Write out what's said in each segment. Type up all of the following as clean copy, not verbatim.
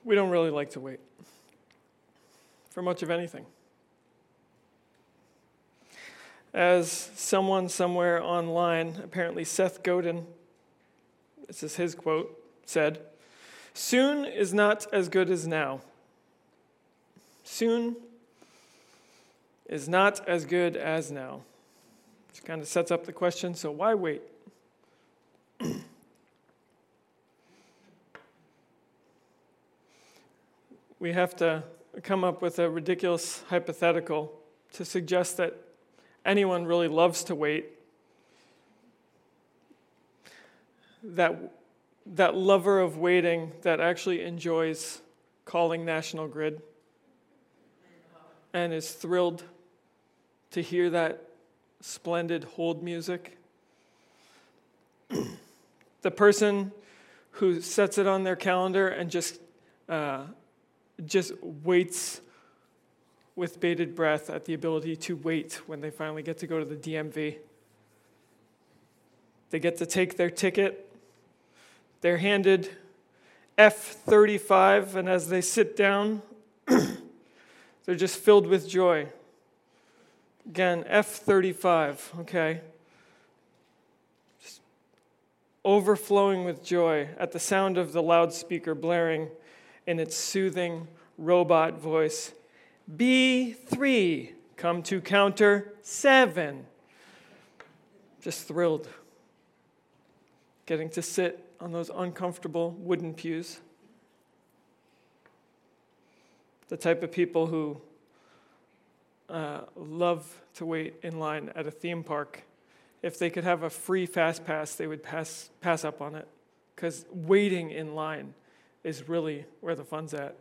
We don't really like to wait for much of anything. As someone somewhere online, apparently Seth Godin, this is his quote, said, "Soon is not as good as now. Soon is not as good as now." Which kind of sets up the question, so why wait? We have to come up with a ridiculous hypothetical to suggest that anyone really loves to wait. That lover of waiting that actually enjoys calling National Grid and is thrilled to hear that splendid hold music. The person who sets it on their calendar and just waits with bated breath at the ability to wait when they finally get to go to the DMV. They get to take their ticket. They're handed F-35, and as they sit down, they're just filled with joy. Again, F-35, okay? Just overflowing with joy at the sound of the loudspeaker blaring in its soothing robot voice. B3, come to counter 7. Just thrilled. Getting to sit on those uncomfortable wooden pews. The type of people who love to wait in line at a theme park. If they could have a free fast pass, they would pass up on it, because waiting in line is really where the fun's at.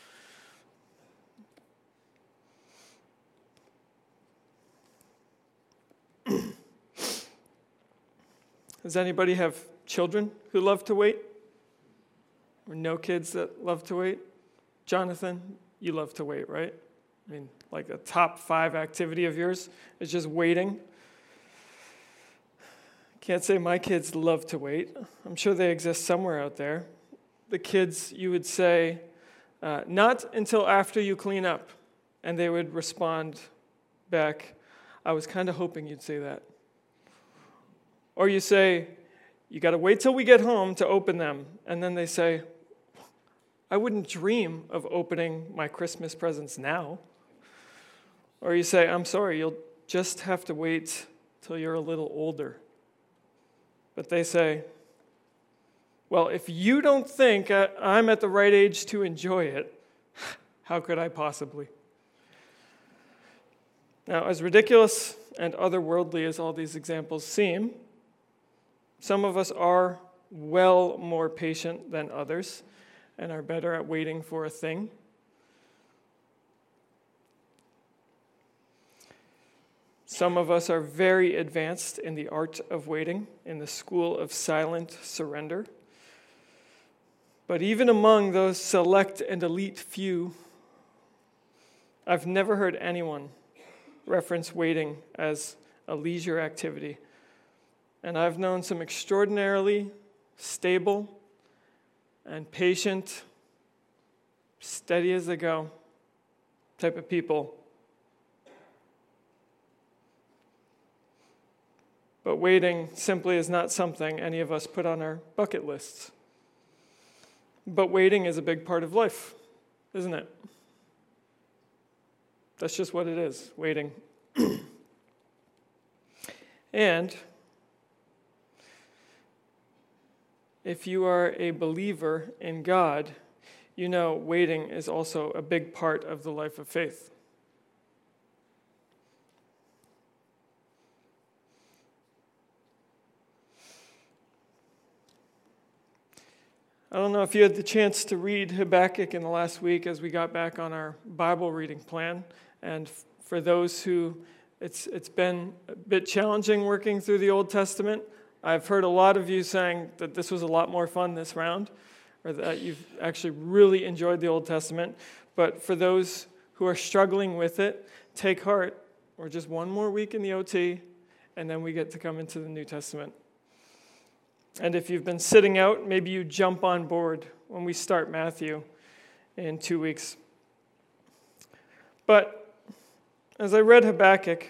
Does anybody have children who love to wait? Or no kids that love to wait? Jonathan, you love to wait, right? I mean, like a top 5 activity of yours is just waiting. Can't say my kids love to wait. I'm sure they exist somewhere out there. The kids, you would say, not until after you clean up. And they would respond back, I was kind of hoping you'd say that. Or you say, you got to wait till we get home to open them. And then they say, I wouldn't dream of opening my Christmas presents now. Or you say, I'm sorry, you'll just have to wait till you're a little older. But they say, well, if you don't think I'm at the right age to enjoy it, how could I possibly? Now, as ridiculous and otherworldly as all these examples seem, some of us are well more patient than others and are better at waiting for a thing. Some of us are very advanced in the art of waiting, in the school of silent surrender. But even among those select and elite few, I've never heard anyone reference waiting as a leisure activity. And I've known some extraordinarily stable and patient, steady as they go type of people. But waiting simply is not something any of us put on our bucket lists. But waiting is a big part of life, isn't it? That's just what it is, waiting. And if you are a believer in God, you know waiting is also a big part of the life of faith. I don't know if you had the chance to read Habakkuk in the last week as we got back on our Bible reading plan. And for those who it's been a bit challenging working through the Old Testament, I've heard a lot of you saying that this was a lot more fun this round, or that you've actually really enjoyed the Old Testament. But for those who are struggling with it, take heart. We're just one more week in the OT, and then we get to come into the New Testament. And if you've been sitting out, maybe you jump on board when we start Matthew. in 2 weeks. But as I read Habakkuk,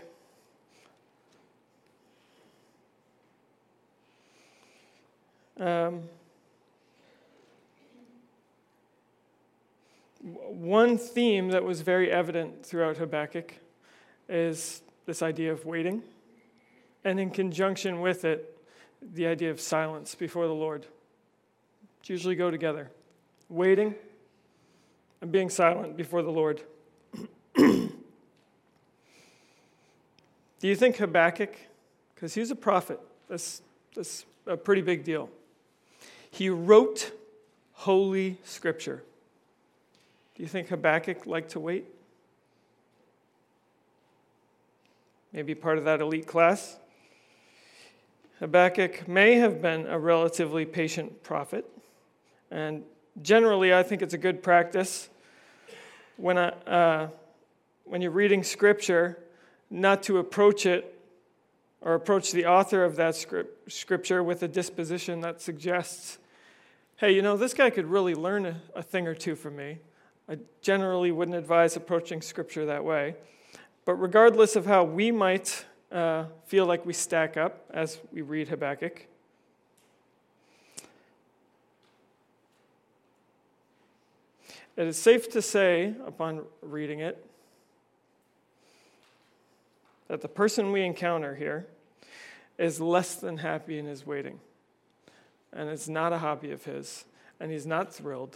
one theme that was very evident throughout Habakkuk is this idea of waiting, and in conjunction with it, the idea of silence before the Lord. Which usually go together. Waiting and being silent before the Lord. Do you think Habakkuk, because he's a prophet, that's a pretty big deal. He wrote Holy Scripture. Do you think Habakkuk liked to wait? Maybe part of that elite class? Habakkuk may have been a relatively patient prophet. And generally, I think it's a good practice when you're reading Scripture, not to approach it or approach the author of that Scripture with a disposition that suggests, hey, this guy could really learn a thing or two from me. I generally wouldn't advise approaching Scripture that way. But regardless of how we might feel like we stack up as we read Habakkuk, it is safe to say, upon reading it, that the person we encounter here is less than happy in his waiting. And it's not a hobby of his, and he's not thrilled.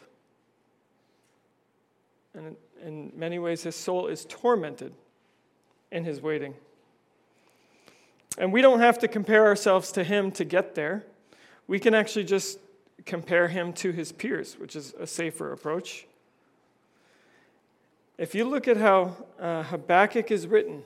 And in many ways, his soul is tormented in his waiting. And we don't have to compare ourselves to him to get there. We can actually just compare him to his peers, which is a safer approach. If you look at how Habakkuk is written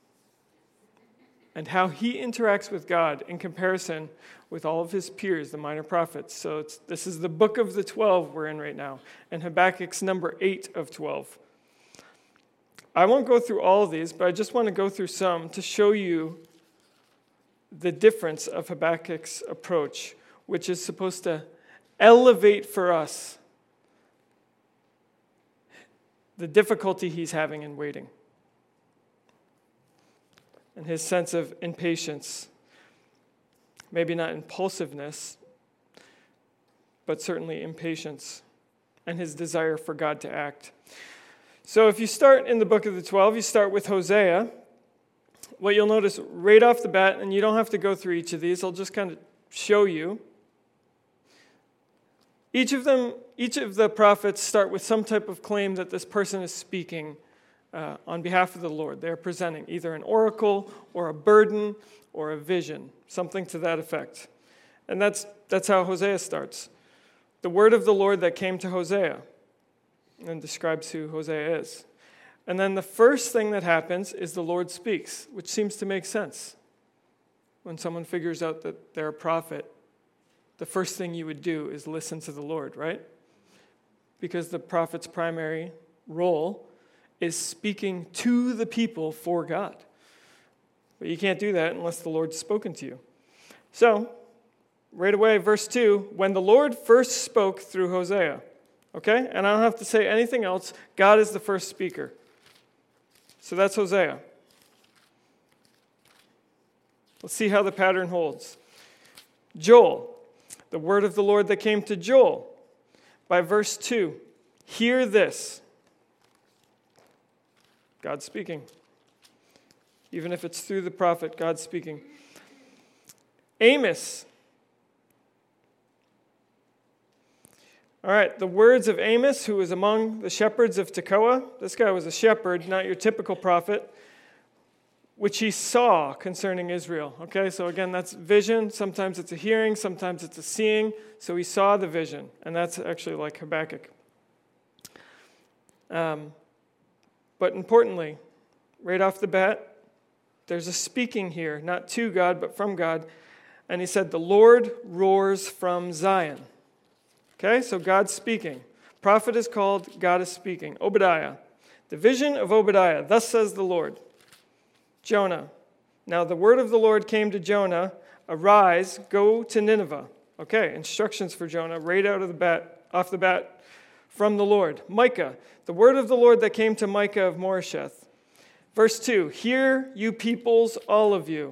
and how he interacts with God in comparison with all of his peers, the minor prophets. So this is the book of the 12 we're in right now, and Habakkuk's number 8 of 12. I won't go through all of these, but I just want to go through some to show you the difference of Habakkuk's approach, which is supposed to elevate for us the difficulty he's having in waiting and his sense of impatience. Maybe not impulsiveness, but certainly impatience and his desire for God to act. So if you start in the book of the 12, you start with Hosea. What you'll notice right off the bat, and you don't have to go through each of these, I'll just kind of show you. Each of the prophets start with some type of claim that this person is speaking on behalf of the Lord. They're presenting either an oracle or a burden or a vision, something to that effect. And that's how Hosea starts. The word of the Lord that came to Hosea, and describes who Hosea is. And then the first thing that happens is the Lord speaks, which seems to make sense. When someone figures out that they're a prophet, the first thing you would do is listen to the Lord, right? Because the prophet's primary role is speaking to the people for God. But you can't do that unless the Lord's spoken to you. So, right away, verse 2, when the Lord first spoke through Hosea. Okay? And I don't have to say anything else. God is the first speaker. So that's Hosea. Let's see how the pattern holds. Joel, the word of the Lord that came to Joel. By verse 2, hear this. God speaking. Even if it's through the prophet, God speaking. Amos. All right, the words of Amos, who was among the shepherds of Tekoa. This guy was a shepherd, not your typical prophet, which he saw concerning Israel. Okay, so again, that's vision. Sometimes it's a hearing, sometimes it's a seeing. So he saw the vision, and that's actually like Habakkuk. But importantly, right off the bat, there's a speaking here, not to God, but from God. And he said, the Lord roars from Zion. Okay, so God's speaking. Prophet is called, God is speaking. Obadiah. The vision of Obadiah. Thus says the Lord. Jonah. Now the word of the Lord came to Jonah. Arise, go to Nineveh. Okay, instructions for Jonah right off the bat from the Lord. Micah, the word of the Lord that came to Micah of Moresheth. Verse 2, hear, you peoples, all of you.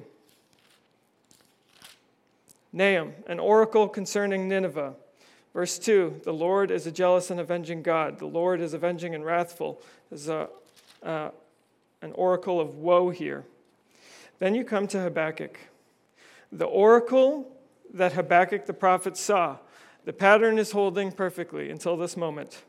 Nahum, an oracle concerning Nineveh. Verse 2, the Lord is a jealous and avenging God. The Lord is avenging and wrathful. There's an oracle of woe here. Then you come to Habakkuk. The oracle that Habakkuk the prophet saw. The pattern is holding perfectly until this moment.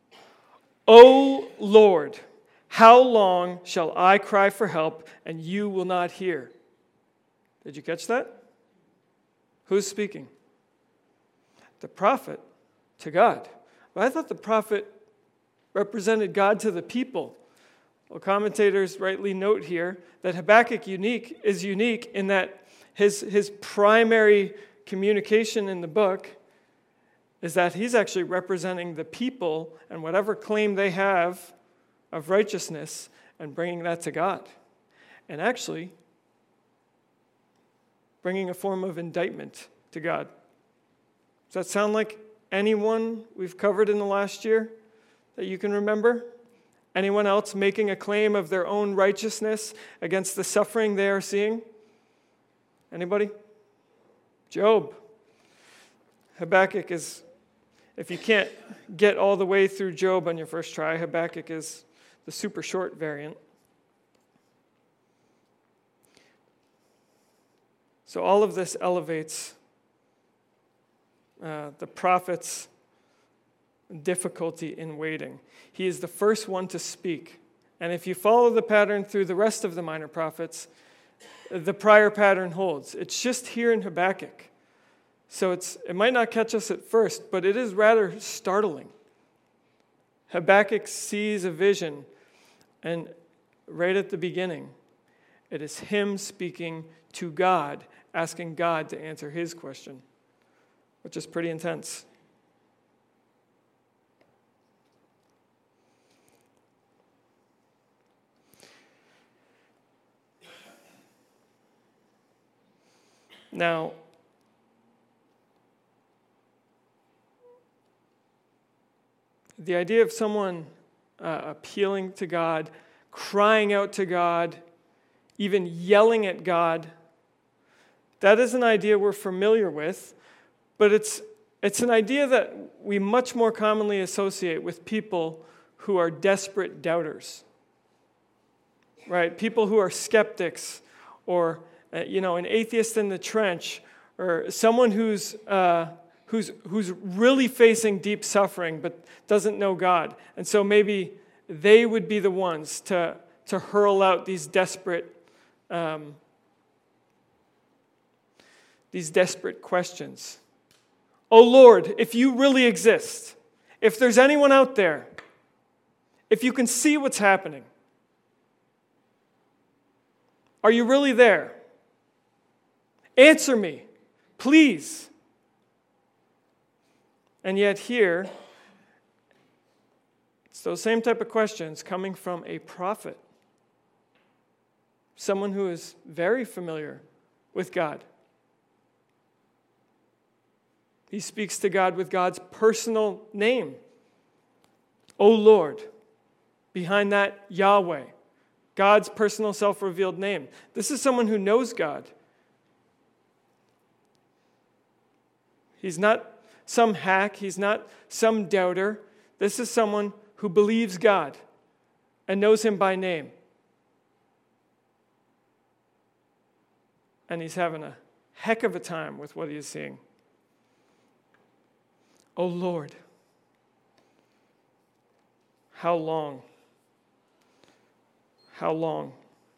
O Lord, how long shall I cry for help and you will not hear? Did you catch that? Who's speaking? The prophet to God. Well, I thought the prophet represented God to the people. Well, commentators rightly note here that Habakkuk is unique in that his primary communication in the book is that he's actually representing the people and whatever claim they have of righteousness and bringing that to God. And actually bringing a form of indictment to God. Does that sound like anyone we've covered in the last year that you can remember? Anyone else making a claim of their own righteousness against the suffering they are seeing? Anybody? Job. Habakkuk is, if you can't get all the way through Job on your first try, Habakkuk is the super short variant. So all of this elevates the prophet's difficulty in waiting. He is the first one to speak. And if you follow the pattern through the rest of the minor prophets, the prior pattern holds. It's just here in Habakkuk. So it might not catch us at first, but it is rather startling. Habakkuk sees a vision, and right at the beginning, it is him speaking to God, asking God to answer his question, which is pretty intense. Now, the idea of someone appealing to God, crying out to God, even yelling at God, that is an idea we're familiar with, but it's an idea that we much more commonly associate with people who are desperate doubters, right? People who are skeptics, or an atheist in the trench, or someone who's really facing deep suffering but doesn't know God. And so maybe they would be the ones to hurl out these desperate questions. Oh Lord, if you really exist, if there's anyone out there, if you can see what's happening, are you really there? Answer me, please. And yet here, it's those same type of questions coming from a prophet, someone who is very familiar with God. He speaks to God with God's personal name. O Lord, behind that, Yahweh, God's personal self-revealed name. This is someone who knows God. He's not some hack. He's not some doubter. This is someone who believes God and knows him by name. And he's having a heck of a time with what he is seeing. Oh Lord, how long? How long?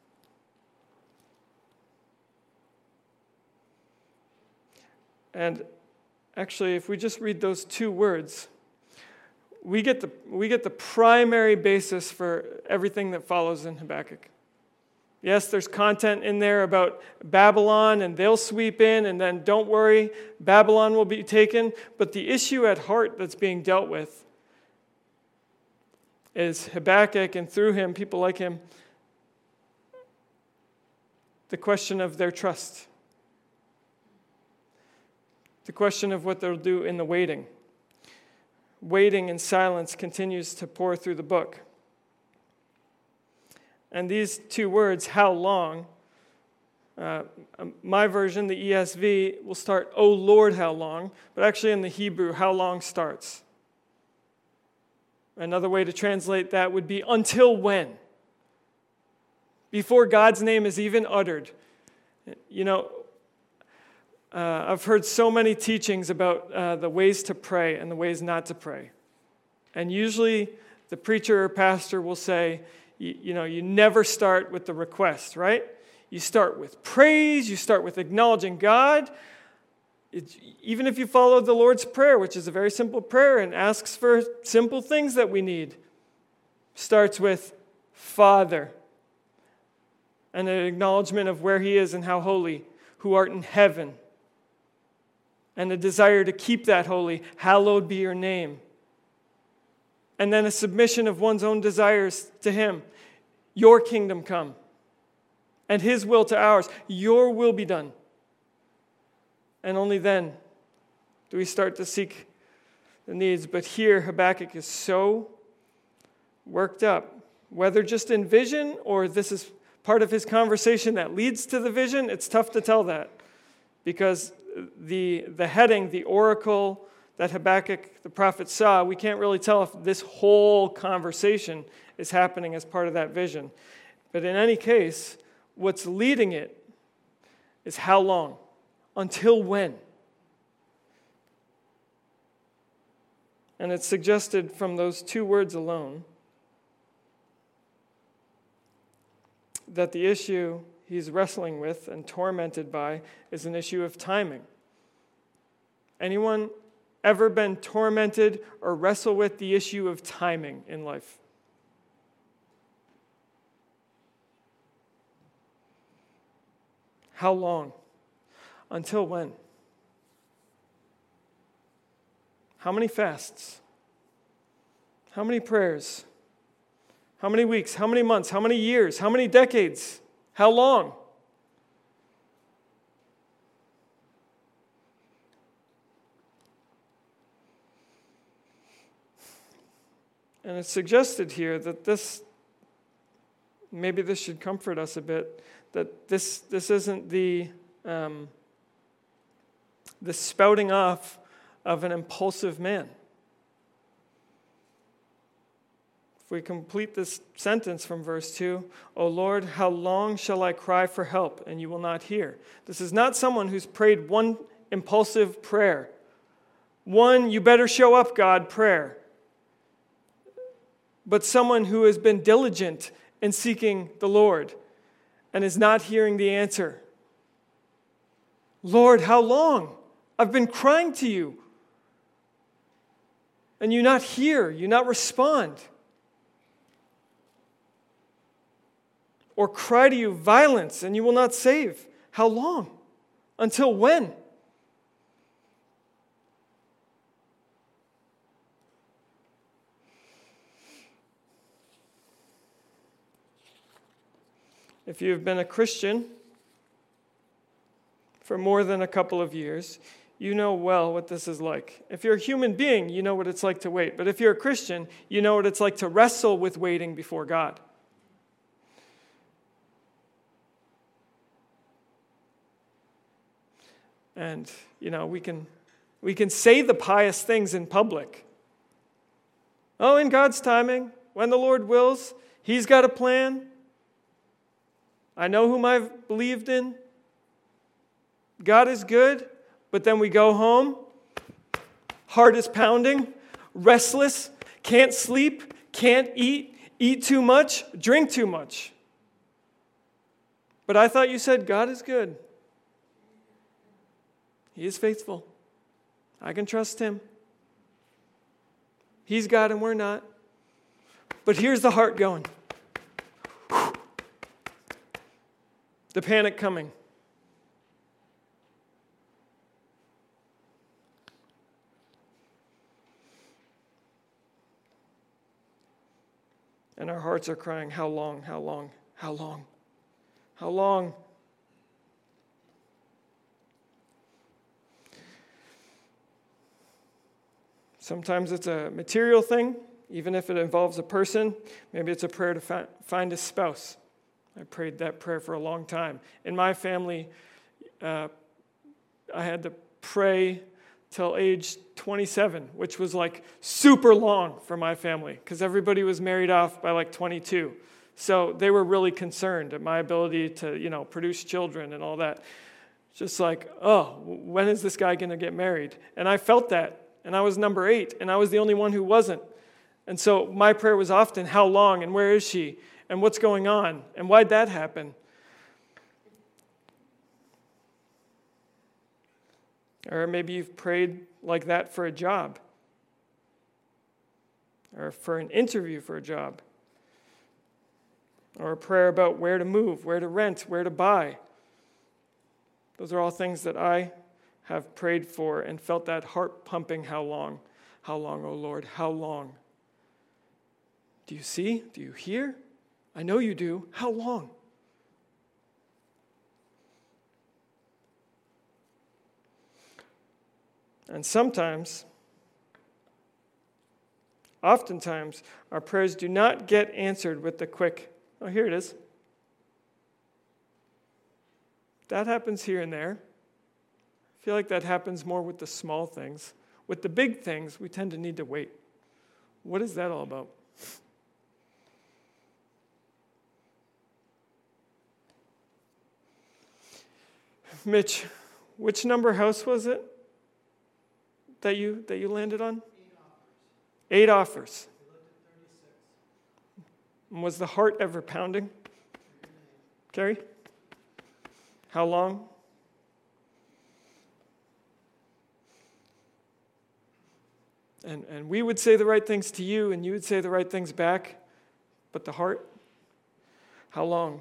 And actually, if we just read those two words, we get the primary basis for everything that follows in Habakkuk. Yes, there's content in there about Babylon, and they'll sweep in, and then don't worry, Babylon will be taken. But the issue at heart that's being dealt with is Habakkuk, and through him, people like him, the question of their trust. The question of what they'll do in the waiting. waiting in silence continues to pour through the book. And these two words, how long, my version, the ESV, will start, "O Lord, how long?" But actually in the Hebrew, how long starts. Another way to translate that would be, until when? Before God's name is even uttered. You know, I've heard so many teachings about the ways to pray and the ways not to pray. And usually the preacher or pastor will say, you never start with the request, right? You start with praise, you start with acknowledging God. Even if you follow the Lord's Prayer, which is a very simple prayer and asks for simple things that we need, starts with Father, and an acknowledgement of where He is and how holy, who art in heaven, and a desire to keep that holy, hallowed be your name. And then a submission of one's own desires to Him. Your kingdom come, and His will to ours. Your will be done. And only then do we start to seek the needs. But here, Habakkuk is so worked up, whether just in vision or this is part of his conversation that leads to the vision. It's tough to tell that because the heading, the oracle that Habakkuk the prophet saw, we can't really tell if this whole conversation is happening as part of that vision. But in any case, what's leading it is how long? Until when? And it's suggested from those two words alone that the issue he's wrestling with and tormented by is an issue of timing. Anyone ever been tormented or wrestle with the issue of timing in life? How long? Until when? How many fasts? How many prayers? How many weeks? How many months? How many years? How many decades? How long? And it's suggested here that maybe this should comfort us a bit, that this isn't the spouting off of an impulsive man. If we complete this sentence from verse 2, "O Lord, how long shall I cry for help, and you will not hear?" This is not someone who's prayed one impulsive prayer. One, "you better show up, God," prayer. But someone who has been diligent in seeking the Lord and is not hearing the answer. "Lord, how long? I've been crying to you. And you not hear, you not respond. Or cry to you violence, and you will not save. How long? Until when?" If you've been a Christian for more than a couple of years, you know well what this is like. If you're a human being, you know what it's like to wait. But if you're a Christian, you know what it's like to wrestle with waiting before God. And, we can say the pious things in public. Oh, in God's timing, when the Lord wills, He's got a plan. I know whom I've believed in. God is good. But then we go home, heart is pounding, restless, can't sleep, can't eat too much, drink too much. But I thought you said God is good. He is faithful. I can trust Him. He's God and we're not. But here's the heart going. The panic coming. And our hearts are crying, how long, how long, how long, how long? Sometimes it's a material thing, even if it involves a person. Maybe it's a prayer to find a spouse. I prayed that prayer for a long time. In my family, I had to pray till age 27, which was like super long for my family because everybody was married off by like 22. So they were really concerned at my ability to, produce children and all that. Just like, oh, when is this guy going to get married? And I felt that. And I was number 8, and I was the only one who wasn't. And so my prayer was often, how long, and where is she, and what's going on, and why'd that happen? Or maybe you've prayed like that for a job, or for an interview for a job, or a prayer about where to move, where to rent, where to buy. Those are all things that I have prayed for and felt that heart pumping, how long? How long, O Lord, how long? Do you see? Do you hear? I know you do. How long? And oftentimes, our prayers do not get answered with the quick, oh, here it is. That happens here and there. I feel like that happens more with the small things. With the big things, we tend to need to wait. What is that all about? Mitch, which number house was it that you landed on? 8 offers. And was the heart ever pounding? Carrie? How long? And we would say the right things to you, and you would say the right things back, but the heart? How long?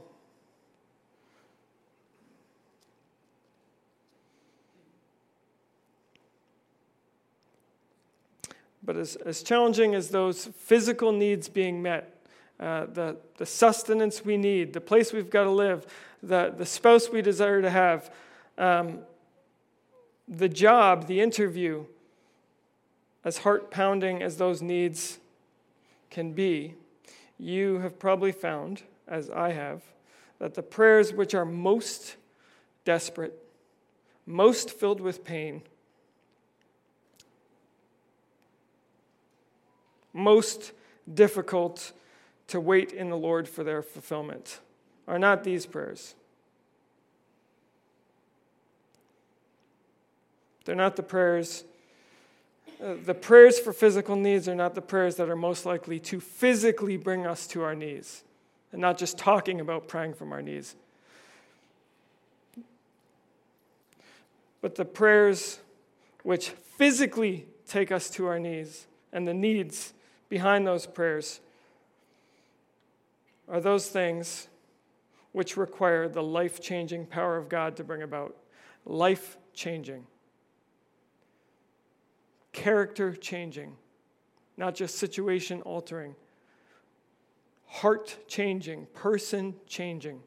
But as challenging as those physical needs being met, the sustenance we need, the place we've got to live, the spouse we desire to have, the job, the interview, as heart-pounding as those needs can be, you have probably found, as I have, that the prayers which are most desperate, most filled with pain, most difficult to wait in the Lord for their fulfillment are not these prayers. They're not the prayers. The prayers for physical needs are not the prayers that are most likely to physically bring us to our knees, and not just talking about praying from our knees. But the prayers which physically take us to our knees and the needs behind those prayers are those things which require the life-changing power of God to bring about. Life-changing. Character-changing. Not just situation-altering. Heart-changing. Person-changing.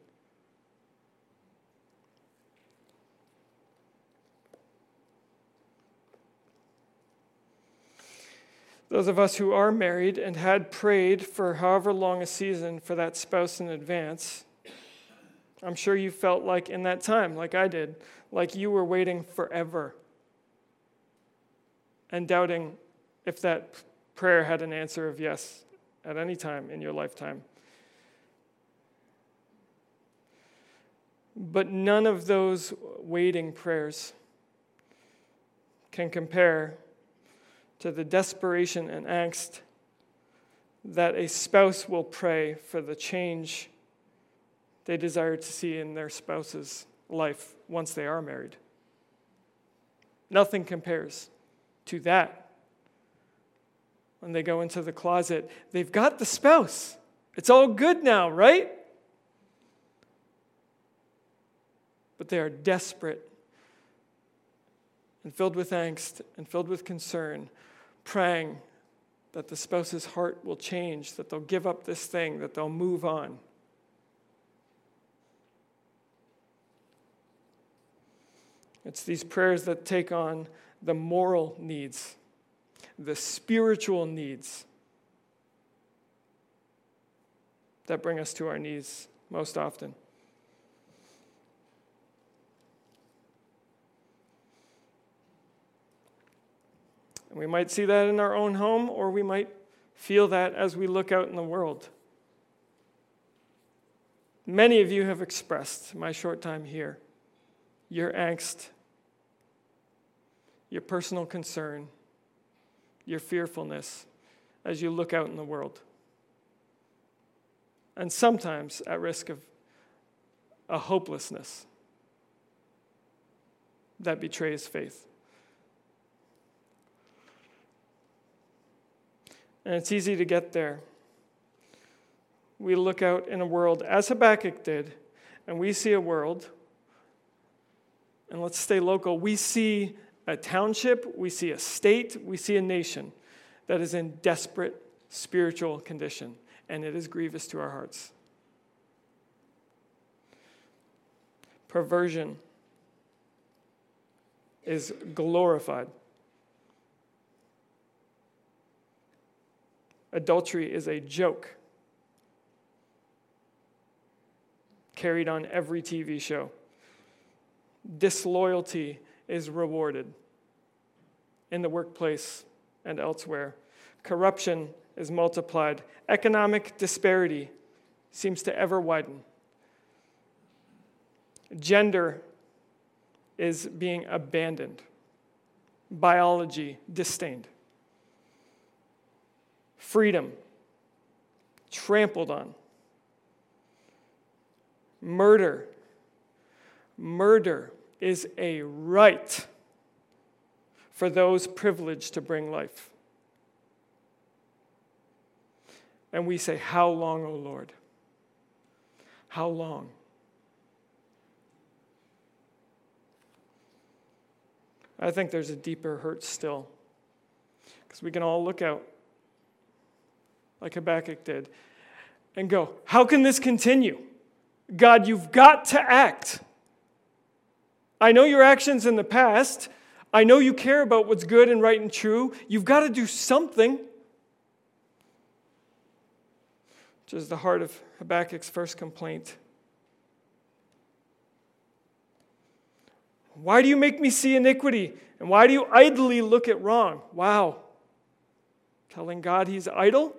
Those of us who are married and had prayed for however long a season for that spouse in advance, I'm sure you felt like in that time, like I did, like you were waiting forever and doubting if that prayer had an answer of yes at any time in your lifetime. But none of those waiting prayers can compare to the desperation and angst that a spouse will pray for the change they desire to see in their spouse's life once they are married. Nothing compares to that. When they go into the closet, they've got the spouse. It's all good now, right? But they are desperate and filled with angst and filled with concern, praying that the spouse's heart will change, that they'll give up this thing, that they'll move on. It's these prayers that take on the moral needs, the spiritual needs that bring us to our knees most often. And we might see that in our own home, or we might feel that as we look out in the world. Many of you have expressed, in my short time here, your angst, your personal concern, your fearfulness as you look out in the world. And sometimes at risk of a hopelessness that betrays faith. And it's easy to get there. We look out in a world, as Habakkuk did, and we see a world, and let's stay local, we see a township, we see a state, we see a nation that is in desperate spiritual condition, and it is grievous to our hearts. Perversion is glorified. Adultery is a joke carried on every TV show. Disloyalty is rewarded in the workplace and elsewhere. Corruption is multiplied. Economic disparity seems to ever widen. Gender is being abandoned. Biology disdained. Freedom trampled on. Murder is a right for those privileged to bring life. And we say, how long, O Lord? How long? I think there's a deeper hurt still. Because we can all look out, like Habakkuk did, and go, how can this continue? God, you've got to act. I know your actions in the past. I know you care about what's good and right and true. You've got to do something. Which is the heart of Habakkuk's first complaint. Why do you make me see iniquity? And why do you idly look at wrong? Wow. Telling God he's idle?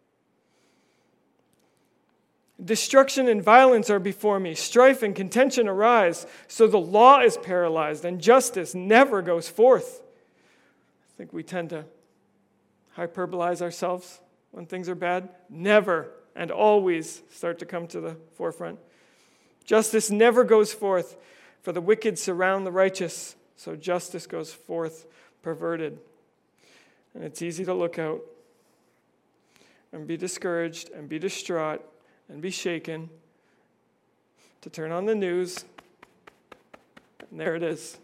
Destruction and violence are before me. Strife and contention arise. So the law is paralyzed and justice never goes forth. I think we tend to hyperbolize ourselves when things are bad. Never and always start to come to the forefront. Justice never goes forth, for the wicked surround the righteous. So justice goes forth perverted. And it's easy to look out and be discouraged and be distraught and be shaken, to turn on the news, and there it is.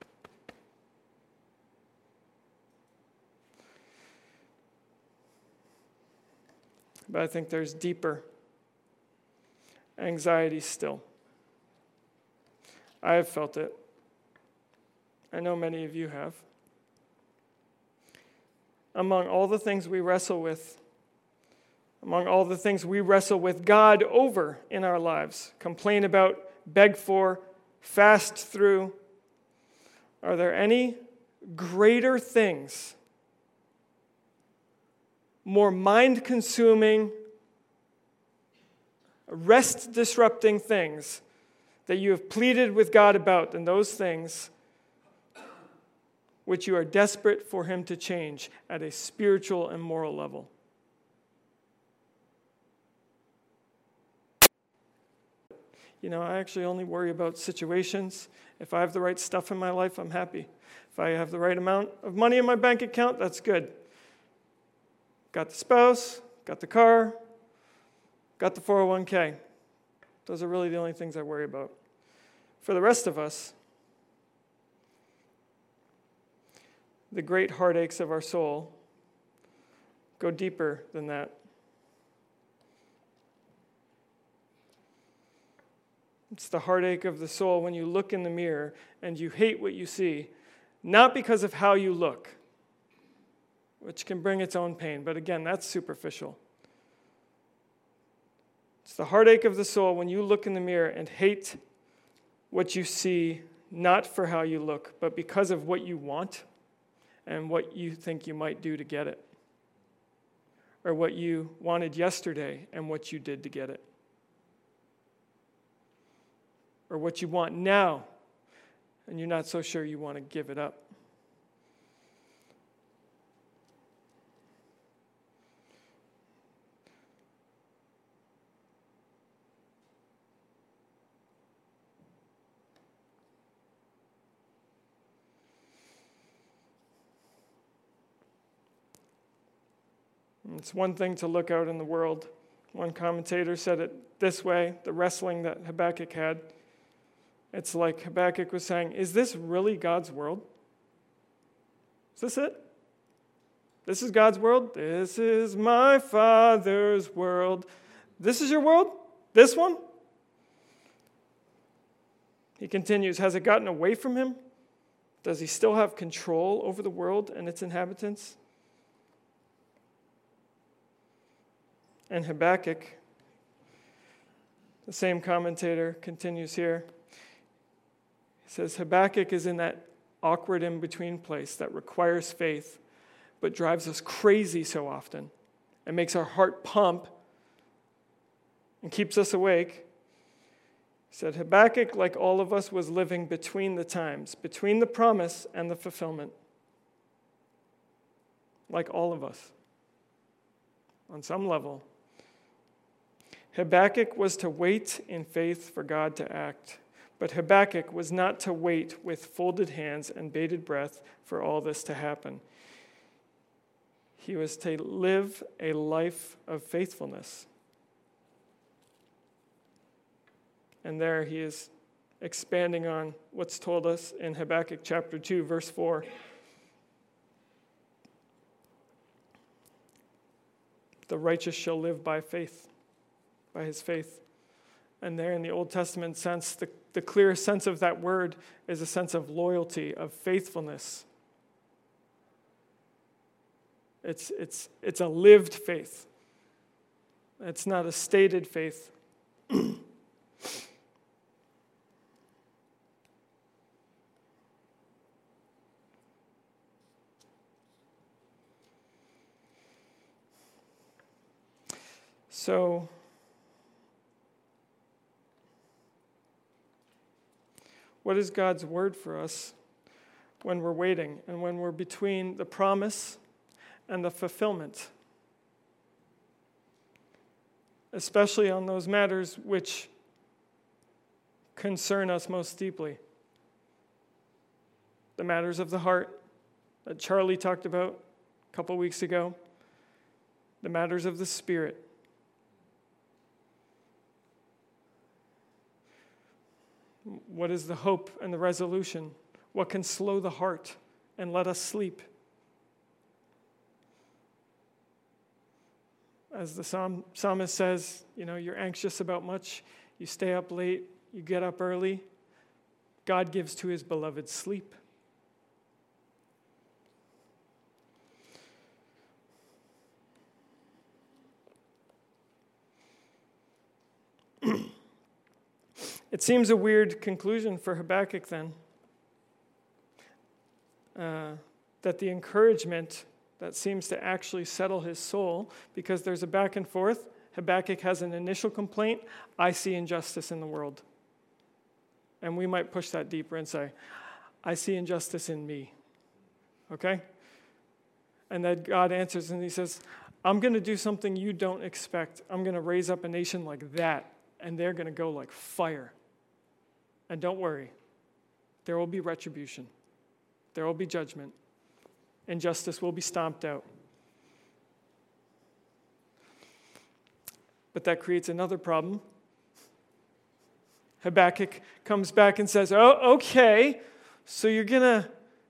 But I think there's deeper anxiety still. I have felt it. I know many of you have. Among all the things we wrestle with, among all the things we wrestle with God over in our lives, complain about, beg for, fast through, are there any greater things, more mind-consuming, rest-disrupting things that you have pleaded with God about than those things which you are desperate for Him to change at a spiritual and moral level? You know, I actually only worry about situations. If I have the right stuff in my life, I'm happy. If I have the right amount of money in my bank account, that's good. Got the spouse, got the car, got the 401k. Those are really the only things I worry about. For the rest of us, the great heartaches of our soul go deeper than that. It's the heartache of the soul when you look in the mirror and you hate what you see, not because of how you look, which can bring its own pain. But again, that's superficial. It's the heartache of the soul when you look in the mirror and hate what you see, not for how you look, but because of what you want and what you think you might do to get it, or what you wanted yesterday and what you did to get it, or what you want now and you're not so sure you want to give it up. It's one thing to look out in the world. One commentator said it this way, the wrestling that Habakkuk had. It's like Habakkuk was saying, is this really God's world? Is this it? This is God's world? This is my Father's world. This is your world? This one? He continues, has it gotten away from him? Does he still have control over the world and its inhabitants? And Habakkuk, the same commentator, continues here. He says, Habakkuk is in that awkward in-between place that requires faith, but drives us crazy so often and makes our heart pump and keeps us awake. He said, Habakkuk, like all of us, was living between the times, between the promise and the fulfillment. Like all of us, on some level. Habakkuk was to wait in faith for God to act, but Habakkuk was not to wait with folded hands and bated breath for all this to happen. He was to live a life of faithfulness. And there he is expanding on what's told us in Habakkuk chapter 2, verse 4. The righteous shall live by faith. By his faith. And there in the Old Testament sense, the clearest sense of that word is a sense of loyalty, of faithfulness. It's a lived faith. It's not a stated faith. So, what is God's word for us when we're waiting and when we're between the promise and the fulfillment? Especially on those matters which concern us most deeply. The matters of the heart that Charlie talked about a couple weeks ago. The matters of the spirit. What is the hope and the resolution? What can slow the heart and let us sleep? As the psalmist says, you're anxious about much, you stay up late, you get up early. God gives to his beloved sleep. It seems a weird conclusion for Habakkuk then, that the encouragement that seems to actually settle his soul, because there's a back and forth. Habakkuk has an initial complaint, I see injustice in the world. And we might push that deeper and say, I see injustice in me. Okay? And then God answers and he says, I'm going to do something you don't expect. I'm going to raise up a nation like that, and they're going to go like fire. And don't worry, there will be retribution. There will be judgment. Injustice will be stomped out. But that creates another problem. Habakkuk comes back and says, oh, okay, so you're gonna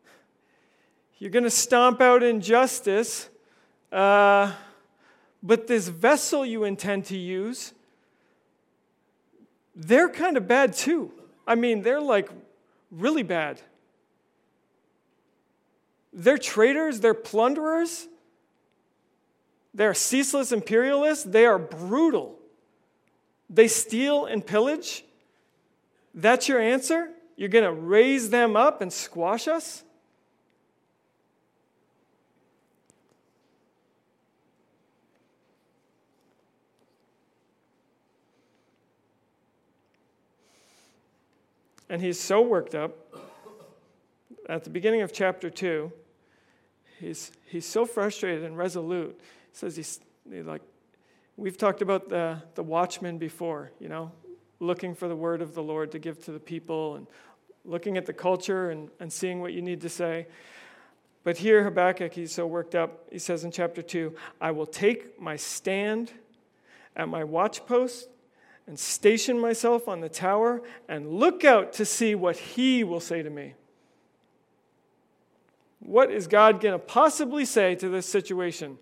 stomp out injustice, but this vessel you intend to use, they're kind of bad too. I mean, they're like really bad. They're traitors, they're plunderers, They're ceaseless imperialists. They are brutal. They steal and pillage. That's your answer? You're going to raise them up and squash us? And he's so worked up. At the beginning of chapter 2, he's so frustrated and resolute. He says we've talked about the watchman before, looking for the word of the Lord to give to the people and looking at the culture and seeing what you need to say. But here Habakkuk, he's so worked up. He says in chapter 2, I will take my stand at my watchpost and station myself on the tower and look out to see what he will say to me. What is God going to possibly say to this situation?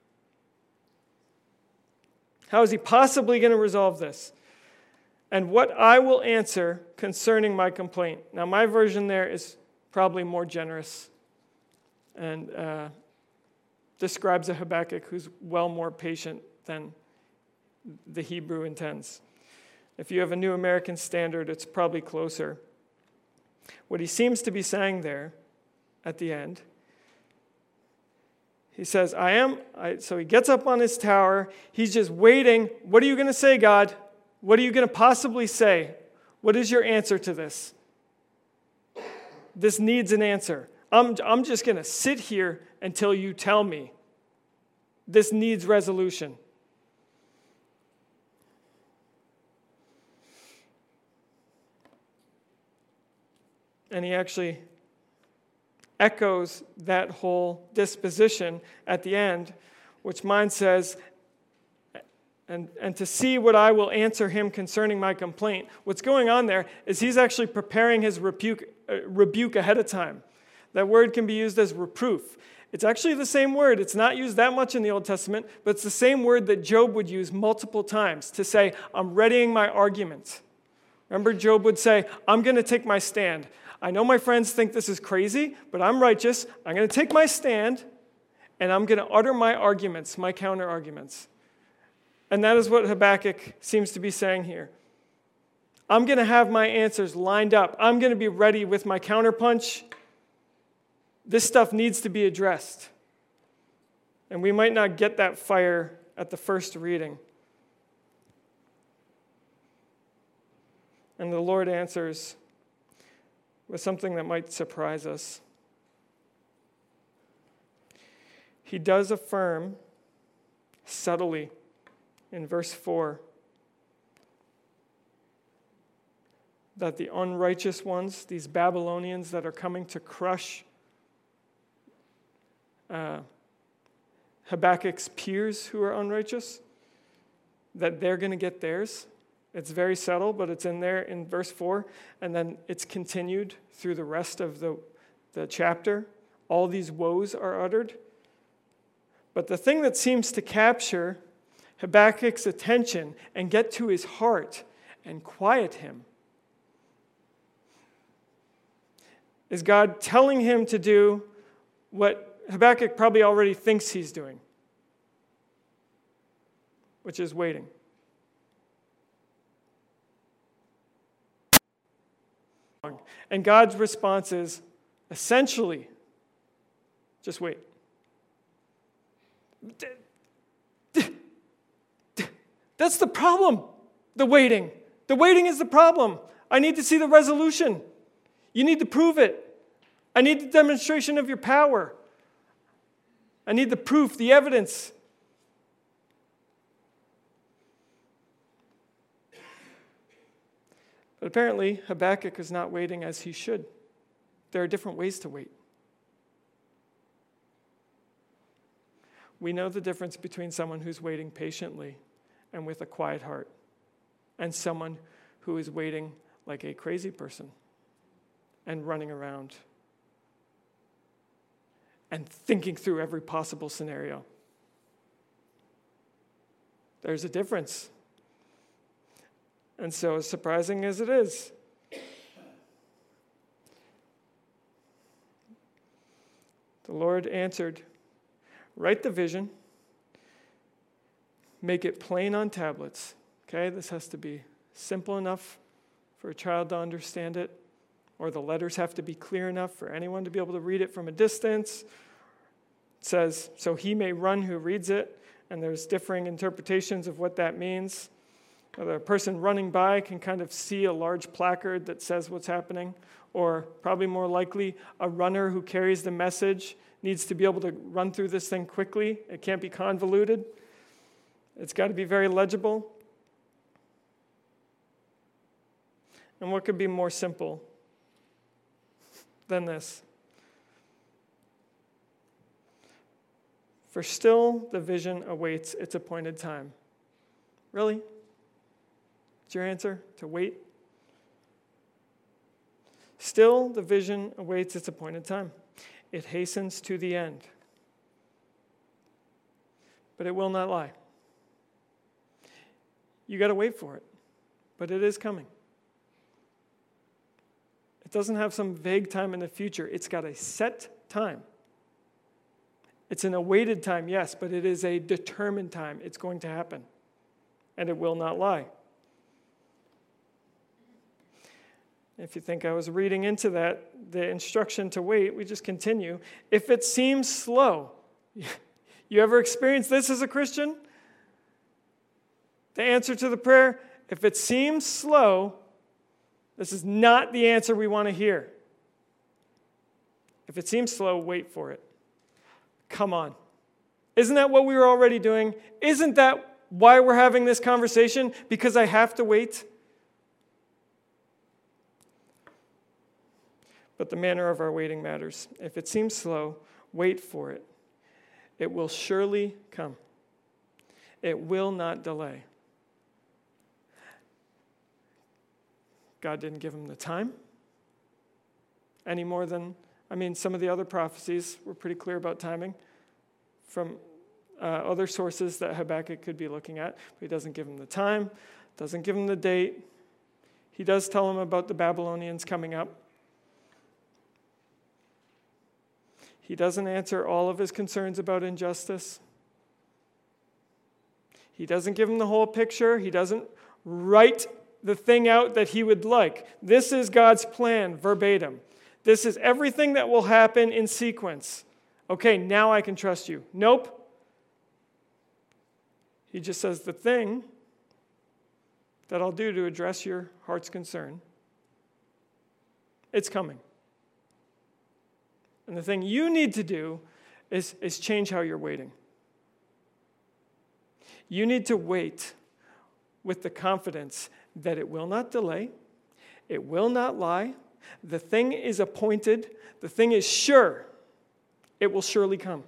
How is he possibly going to resolve this? And what I will answer concerning my complaint. Now, my version there is probably more generous and describes a Habakkuk who's well more patient than the Hebrew intends. If you have a New American Standard, it's probably closer. What he seems to be saying there at the end, he says, so he gets up on his tower. He's just waiting. What are you going to say, God? What are you going to possibly say? What is your answer to this? This needs an answer. I'm just going to sit here until you tell me. This needs resolution. And he actually echoes that whole disposition at the end, which mine says, and to see what I will answer him concerning my complaint. What's going on there is he's actually preparing his rebuke ahead of time. That word can be used as reproof. It's actually the same word. It's not used that much in the Old Testament, but it's the same word that Job would use multiple times to say, I'm readying my argument. Remember, Job would say, I'm going to take my stand. I know my friends think this is crazy, but I'm righteous. I'm going to take my stand, and I'm going to utter my arguments, my counter-arguments. And that is what Habakkuk seems to be saying here. I'm going to have my answers lined up. I'm going to be ready with my counterpunch. This stuff needs to be addressed. And we might not get that fire at the first reading. And the Lord answers with something that might surprise us. He does affirm subtly in verse 4 that the unrighteous ones, these Babylonians that are coming to crush Habakkuk's peers who are unrighteous, that they're going to get theirs. It's very subtle, but it's in there in verse 4, and then it's continued through the rest of the chapter. All these woes are uttered. But the thing that seems to capture Habakkuk's attention and get to his heart and quiet him is God telling him to do what Habakkuk probably already thinks he's doing, which is waiting. And God's response is essentially, just wait. That's the problem, the waiting. The waiting is the problem. I need to see the resolution. You need to prove it. I need the demonstration of your power. I need the proof, the evidence. But apparently, Habakkuk is not waiting as he should. There are different ways to wait. We know the difference between someone who's waiting patiently and with a quiet heart, and someone who is waiting like a crazy person and running around and thinking through every possible scenario. There's a difference. And so, as surprising as it is, the Lord answered, write the vision, make it plain on tablets. Okay, this has to be simple enough for a child to understand it, or the letters have to be clear enough for anyone to be able to read it from a distance. It says, so he may run who reads it, and there's differing interpretations of what that means. Whether a person running by can kind of see a large placard that says what's happening, or probably more likely, a runner who carries the message needs to be able to run through this thing quickly. It can't be convoluted. It's got to be very legible. And what could be more simple than this? For still the vision awaits its appointed time. Really? It's your answer? To wait? Still the vision awaits its appointed time. It hastens to the end. But it will not lie. You got to wait for it. But it is coming. It doesn't have some vague time in the future. It's got a set time. It's an awaited time, yes, but it is a determined time. It's going to happen. And it will not lie. If you think I was reading into that, the instruction to wait, we just continue. If it seems slow, you ever experienced this as a Christian? The answer to the prayer, if it seems slow, this is not the answer we want to hear. If it seems slow, wait for it. Come on. Isn't that what we were already doing? Isn't that why we're having this conversation? Because I have to wait? But the manner of our waiting matters. If it seems slow, wait for it. It will surely come. It will not delay. God didn't give him the time any more than, some of the other prophecies were pretty clear about timing from other sources that Habakkuk could be looking at. But he doesn't give him the time, doesn't give him the date. He does tell him about the Babylonians coming up. He doesn't answer all of his concerns about injustice. He doesn't give him the whole picture. He doesn't write the thing out that he would like. This is God's plan, verbatim. This is everything that will happen in sequence. Okay, now I can trust you. Nope. He just says the thing that I'll do to address your heart's concern, it's coming. And the thing you need to do is change how you're waiting. You need to wait with the confidence that it will not delay, it will not lie, the thing is appointed, the thing is sure, it will surely come.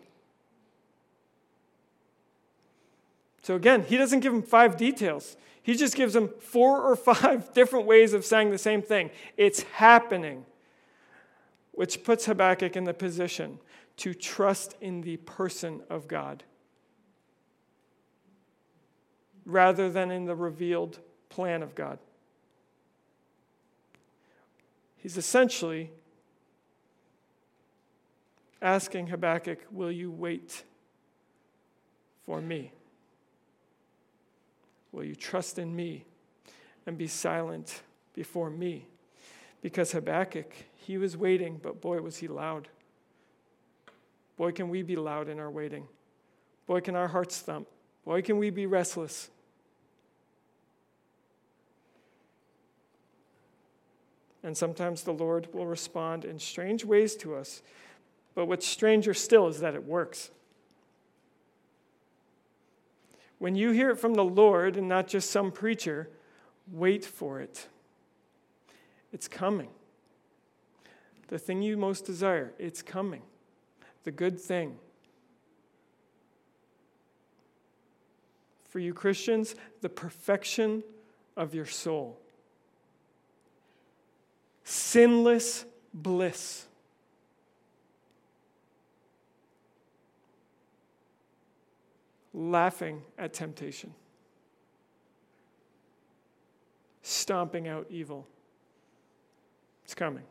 So again, he doesn't give him 5 details. He just gives him 4 or 5 different ways of saying the same thing. It's happening, which puts Habakkuk in the position to trust in the person of God rather than in the revealed plan of God. He's essentially asking Habakkuk, will you wait for me? Will you trust in me and be silent before me? Because Habakkuk, he was waiting, but boy, was he loud. Boy, can we be loud in our waiting. Boy, can our hearts thump. Boy, can we be restless. And sometimes the Lord will respond in strange ways to us. But what's stranger still is that it works. When you hear it from the Lord and not just some preacher, wait for it. It's coming. The thing you most desire, it's coming. The good thing. For you Christians, the perfection of your soul. Sinless bliss. Laughing at temptation. Stomping out evil. It's coming.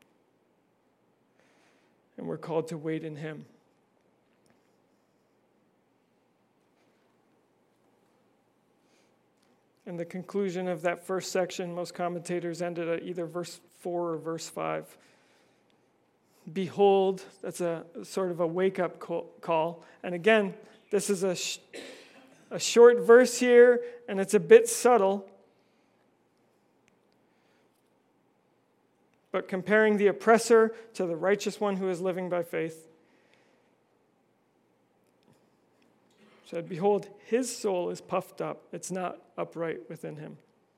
And we're called to wait in him. And the conclusion of that first section, most commentators ended at either verse 4 or verse 5. Behold, that's a sort of a wake-up call. And again, this is a short verse here, and it's a bit subtle. But comparing the oppressor to the righteous one who is living by faith, said, behold, his soul is puffed up. It's not upright within him.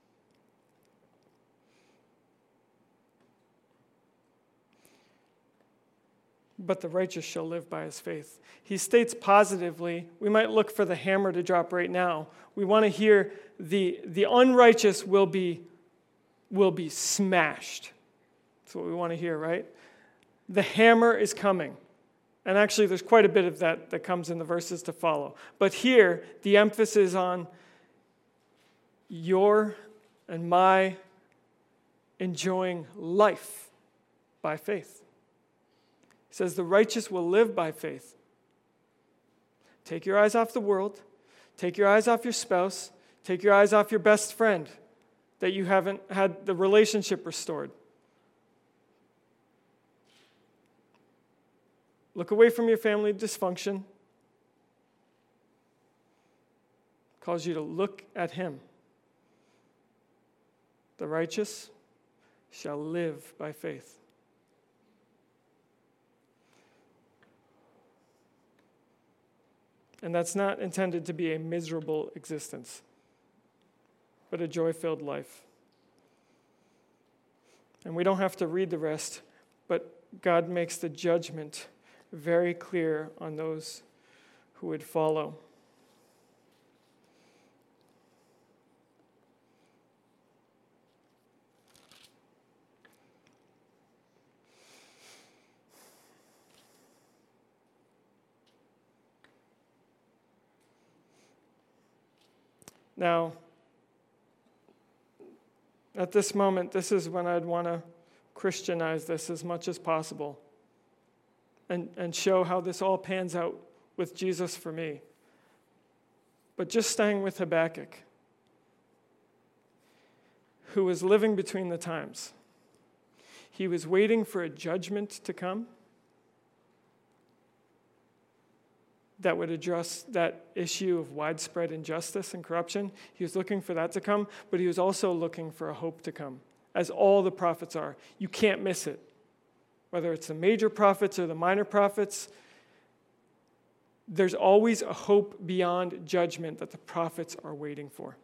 But the righteous shall live by his faith. He states positively, we might look for the hammer to drop right now. We want to hear the unrighteous will be smashed. That's what we want to hear, right? The hammer is coming. And actually, there's quite a bit of that comes in the verses to follow. But here, the emphasis is on your and my enjoying life by faith. It says the righteous will live by faith. Take your eyes off the world. Take your eyes off your spouse. Take your eyes off your best friend that you haven't had the relationship restored. Look away from your family dysfunction. Calls you to look at him. The righteous shall live by faith. And that's not intended to be a miserable existence, but a joy-filled life. And we don't have to read the rest, but God makes the judgment very clear on those who would follow. Now, at this moment, this is when I'd want to Christianize this as much as possible and show how this all pans out with Jesus for me. But just staying with Habakkuk, who was living between the times. He was waiting for a judgment to come that would address that issue of widespread injustice and corruption. He was looking for that to come, but he was also looking for a hope to come, as all the prophets are. You can't miss it. Whether it's the major prophets or the minor prophets, there's always a hope beyond judgment that the prophets are waiting for.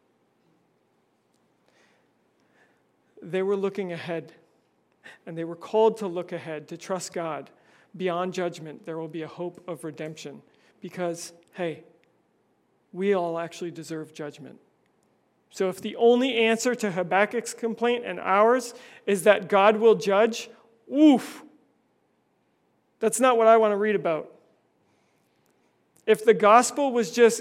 They were looking ahead, and they were called to look ahead, to trust God. Beyond judgment, there will be a hope of redemption because, hey, we all actually deserve judgment. So if the only answer to Habakkuk's complaint and ours is that God will judge, oof, that's not what I want to read about. If the gospel was just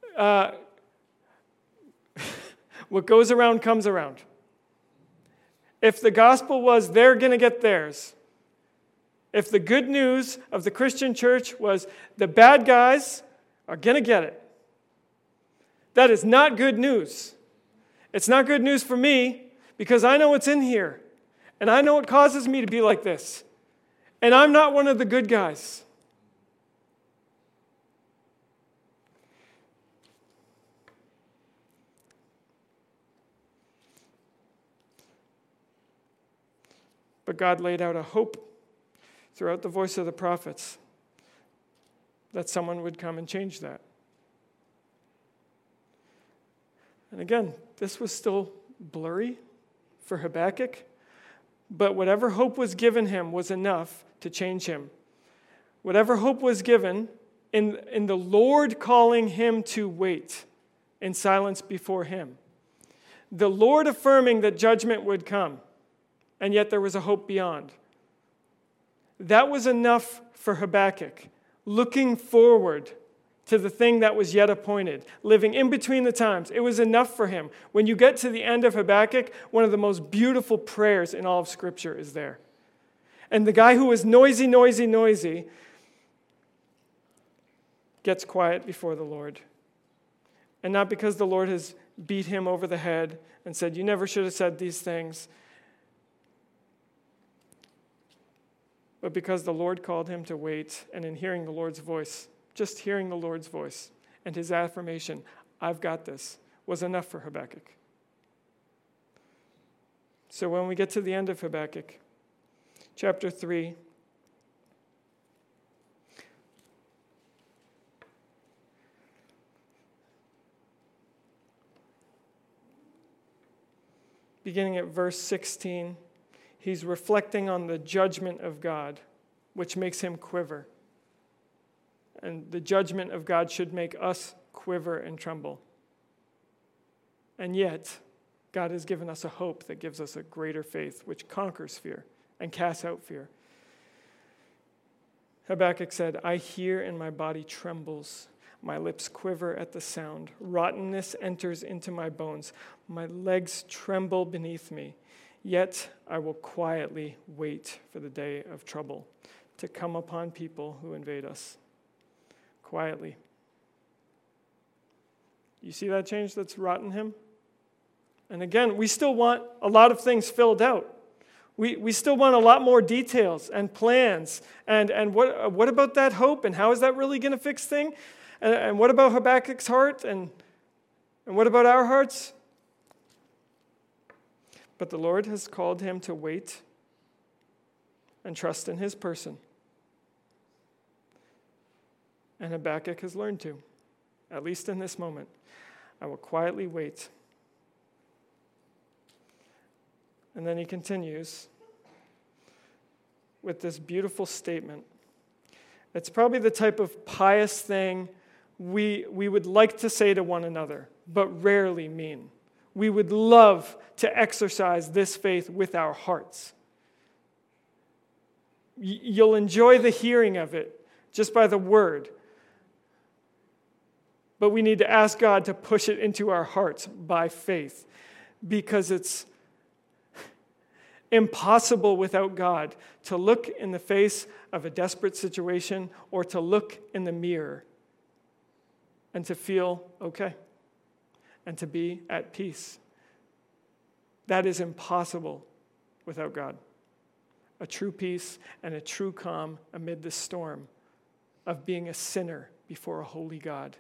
what goes around comes around. If the gospel was they're going to get theirs. If the good news of the Christian church was the bad guys are going to get it. That is not good news. It's not good news for me because I know what's in here. And I know what causes me to be like this. And I'm not one of the good guys. But God laid out a hope throughout the voice of the prophets that someone would come and change that. And again, this was still blurry for Habakkuk, but whatever hope was given him was enough to change him. Whatever hope was given in the Lord calling him to wait in silence before him. The Lord affirming that judgment would come, and yet there was a hope beyond. That was enough for Habakkuk, looking forward to the thing that was yet appointed, living in between the times. It was enough for him. When you get to the end of Habakkuk, one of the most beautiful prayers in all of Scripture is there. And the guy who was noisy, gets quiet before the Lord. And not because the Lord has beat him over the head and said, "You never should have said these things." But because the Lord called him to wait, and in hearing the Lord's voice, just hearing the Lord's voice and his affirmation, "I've got this," was enough for Habakkuk. So when we get to the end of Habakkuk, chapter 3, beginning at verse 16, he's reflecting on the judgment of God, which makes him quiver. And the judgment of God should make us quiver and tremble. And yet, God has given us a hope that gives us a greater faith, which conquers fear and casts out fear. Habakkuk said, "I hear and my body trembles. My lips quiver at the sound. Rottenness enters into my bones. My legs tremble beneath me. Yet I will quietly wait for the day of trouble to come upon people who invade us." Quietly. You see that change that's wrought in him? And again, we still want a lot of things filled out. We still want a lot more details and plans. And what about that hope? And how is that really going to fix things? And what about Habakkuk's heart? And what about our hearts? But the Lord has called him to wait and trust in his person. And Habakkuk has learned to, at least in this moment. I will quietly wait. And then he continues with this beautiful statement. It's probably the type of pious thing we would like to say to one another, but rarely mean. We would love to exercise this faith with our hearts. You'll enjoy the hearing of it just by the word. But we need to ask God to push it into our hearts by faith, because it's impossible without God to look in the face of a desperate situation or to look in the mirror and to feel okay and to be at peace. That is impossible without God. A true peace and a true calm amid the storm of being a sinner before a holy God.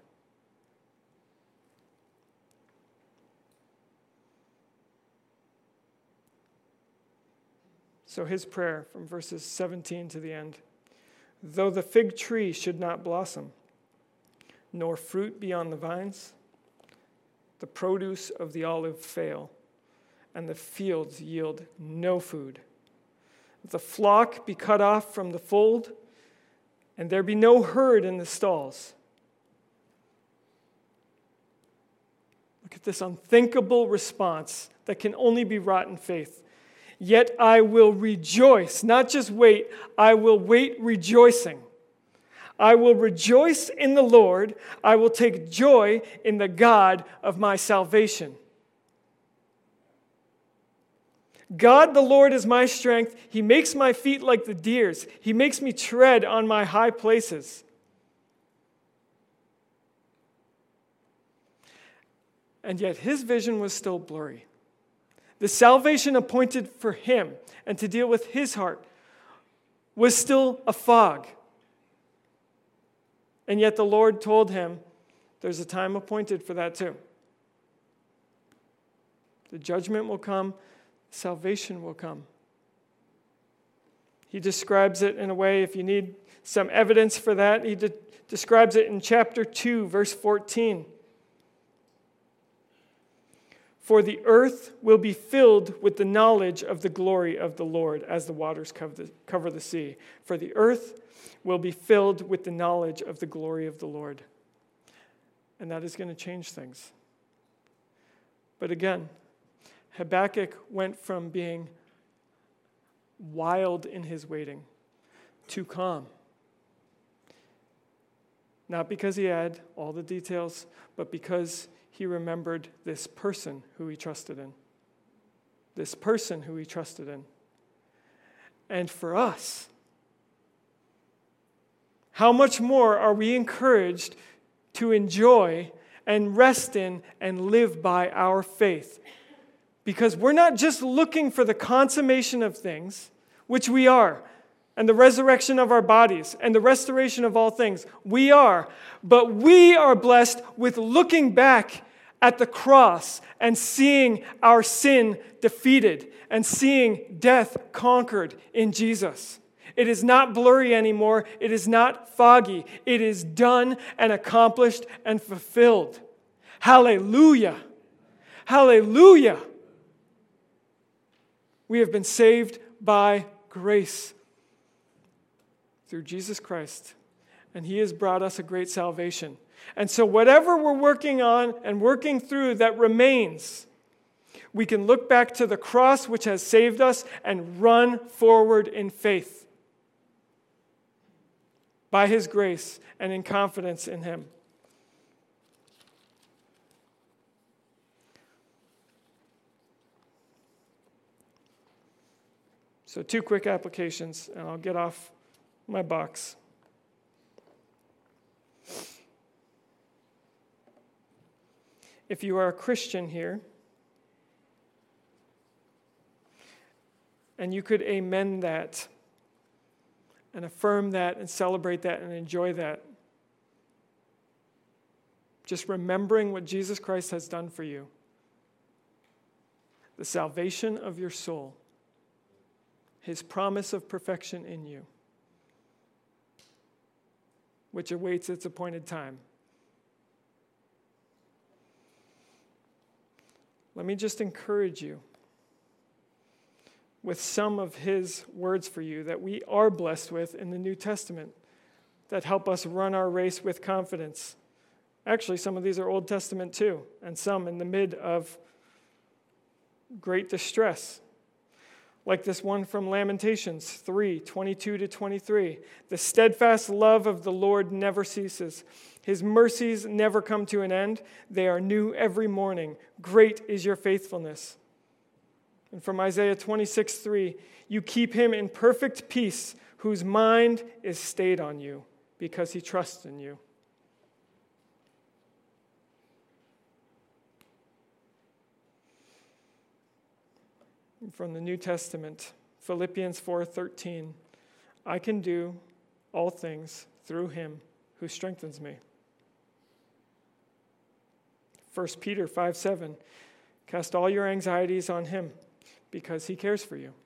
So his prayer from verses 17 to the end. Though the fig tree should not blossom, nor fruit be on the vines, the produce of the olive fail, and the fields yield no food. If the flock be cut off from the fold, and there be no herd in the stalls. Look at this unthinkable response that can only be wrought in faith. Yet I will rejoice, not just wait, I will wait rejoicing. I will rejoice in the Lord. I will take joy in the God of my salvation. God the Lord is my strength. He makes my feet like the deer's. He makes me tread on my high places. And yet his vision was still blurry. The salvation appointed for him and to deal with his heart was still a fog. And yet the Lord told him, there's a time appointed for that too. The judgment will come, salvation will come. He describes it in a way, if you need some evidence for that, he describes it in chapter 2, verse 14. For the earth will be filled with the knowledge of the glory of the Lord as the waters cover the sea. For the earth will be filled with the knowledge of the glory of the Lord. And that is going to change things. But again, Habakkuk went from being wild in his waiting to calm. Not because he had all the details, but because he remembered this person who he trusted in. This person who he trusted in. And for us, how much more are we encouraged to enjoy and rest in and live by our faith. Because we're not just looking for the consummation of things, which we are, and the resurrection of our bodies, and the restoration of all things. We are. But we are blessed with looking back at the cross and seeing our sin defeated and seeing death conquered in Jesus. It is not blurry anymore. It is not foggy. It is done and accomplished and fulfilled. Hallelujah. Hallelujah. We have been saved by grace through Jesus Christ, and he has brought us a great salvation. And so whatever we're working on and working through that remains, we can look back to the cross which has saved us and run forward in faith by his grace and in confidence in him. So 2 quick applications, and I'll get off my box. If you are a Christian here, and you could amen that, and affirm that, and celebrate that, and enjoy that, just remembering what Jesus Christ has done for you, the salvation of your soul, his promise of perfection in you, which awaits its appointed time. Let me just encourage you with some of his words for you that we are blessed with in the New Testament that help us run our race with confidence. Actually, some of these are Old Testament too, and some in the mid of great distress. Like this one from Lamentations 3:22-23. The steadfast love of the Lord never ceases. His mercies never come to an end. They are new every morning. Great is your faithfulness. And from Isaiah 26:3, you keep him in perfect peace, whose mind is stayed on you, because he trusts in you. From the New Testament, Philippians 4:13, I can do all things through him who strengthens me. 1 Peter 5:7, cast all your anxieties on him because he cares for you.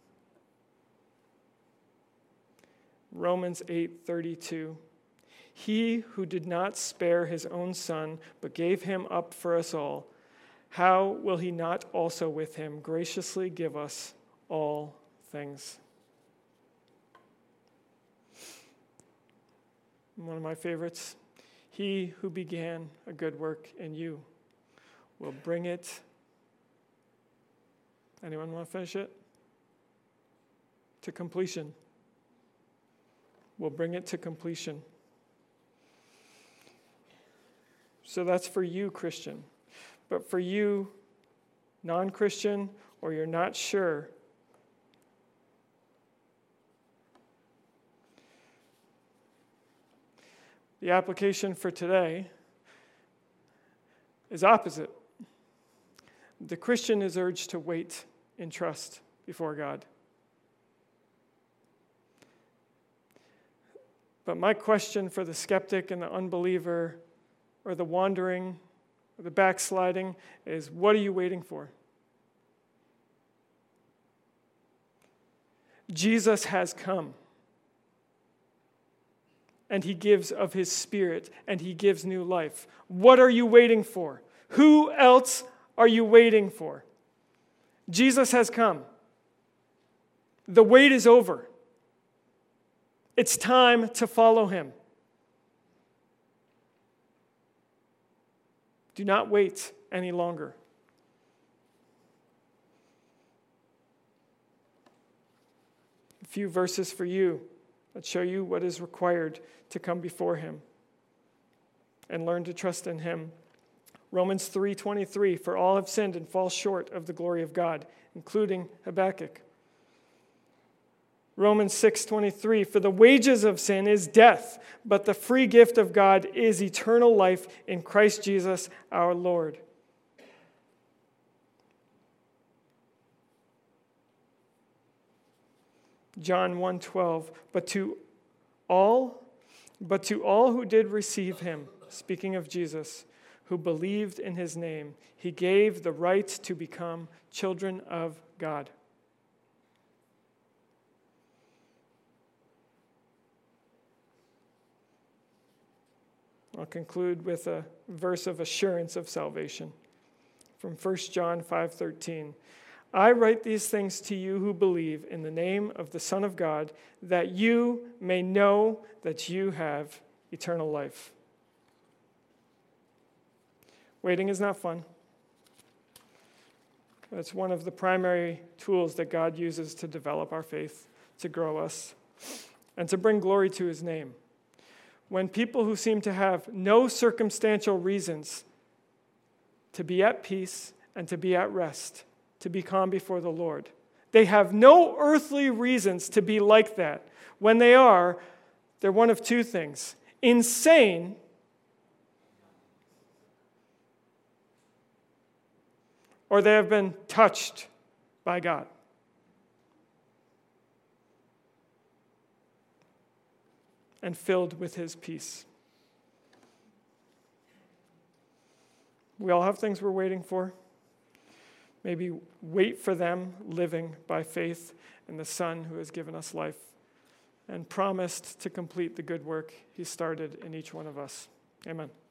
Romans 8:32, he who did not spare his own son but gave him up for us all, how will he not also with him graciously give us all things? One of my favorites, he who began a good work in you will bring it. Anyone want to finish it? To completion. Will bring it to completion. So that's for you, Christian. But for you, non-Christian, or you're not sure, the application for today is opposite. The Christian is urged to wait in trust before God. But my question for the skeptic and the unbeliever, or the wandering, or the backsliding, is what are you waiting for? Jesus has come. And he gives of his Spirit, and he gives new life. What are you waiting for? Who else are you waiting for? Jesus has come. The wait is over. It's time to follow him. Do not wait any longer. A few verses for you that show you what is required to come before him and learn to trust in him. Romans 3:23, for all have sinned and fall short of the glory of God, including Habakkuk. Romans 6:23, for the wages of sin is death, but the free gift of God is eternal life in Christ Jesus our Lord. John 1:12, but to all who did receive him, speaking of Jesus, who believed in his name, he gave the right to become children of God. I'll conclude with a verse of assurance of salvation from 1 John 5:13. I write these things to you who believe in the name of the Son of God, that you may know that you have eternal life. Waiting is not fun. It's one of the primary tools that God uses to develop our faith, to grow us, and to bring glory to his name. When people who seem to have no circumstantial reasons to be at peace and to be at rest, to be calm before the Lord, they have no earthly reasons to be like that. When they are, they're one of two things: insane or they have been touched by God. And filled with his peace. We all have things we're waiting for. Maybe wait for them, living by faith in the Son who has given us life and promised to complete the good work he started in each one of us. Amen.